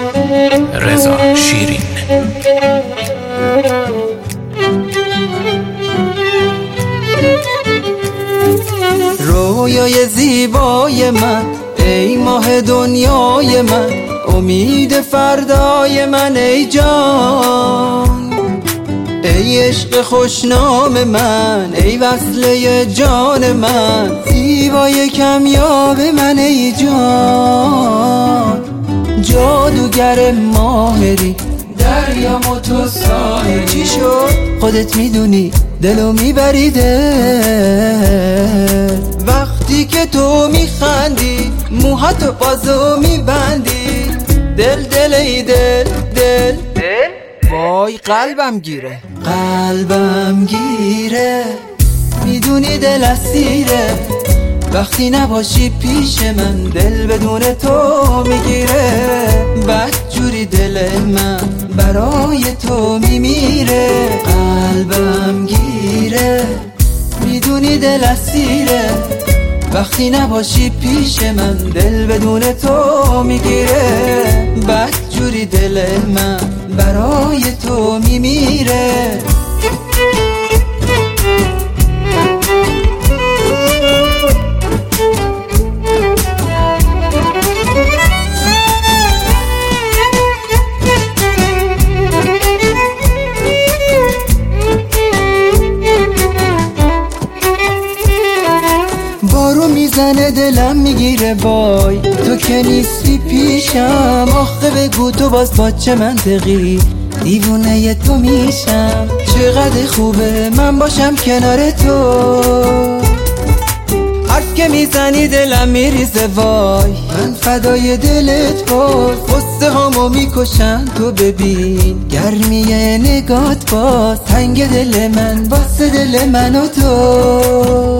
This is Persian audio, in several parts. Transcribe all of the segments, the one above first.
رضا شیرین. رویای زیبای من، ای ماه دنیای من، امید فردای من ای جان. ای عشق خوشنام من، ای وصله جان من، زیبای کمیاب من ای جان. جادوگر ماهری، دریام و تو ساحلی. چی شد؟ خودت میدونی دلو میبریده وقتی که تو میخندی، موهاتو بازو میبندی. دل دل ای دل دل دل، وای قلبم گیره، قلبم گیره. میدونی دل اسیره وقتی نباشی پیش من، دل بدون تو میگیره. بدجوری دل من برای تو میمیره، قلبم گیره. میدونی دل اسیره وقتی نباشی پیش من، دل بدون تو میگیره. بدجوری دل من برای تو میمیره. بارو میزنه دلم میگیره، وای تو که نیستی پیشم. آخه بگو تو باز با چه منطقی دیوونه تو میشم. چقدر خوبه من باشم کنار تو، حرف که میزنی دلم میریزه، وای من فدای دلت باز. غصه هامو میکشن تو ببین، گرمی نگات باز. تنگ دل من واسه دل من و تو،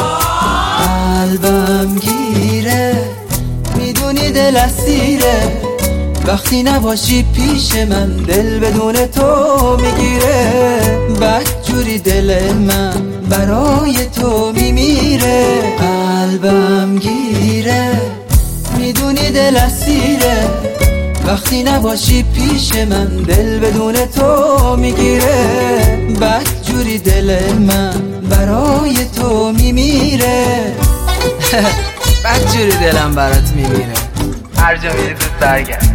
قلبم گیره. میدونی دل اسیره وقتی نباشی پیش من، دل بدون تو میگیره. بدجوری دل من برای تو میمیره، قلبم گیره. میدونی دل اسیره وقتی نباشی پیش من، دل بدون تو میگیره. بدجوری دل من برای تو میمیره. بدجوری دلم برات میمیره. هر جا میری زود برگرد.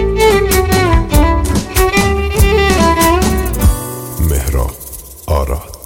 مهران آراد.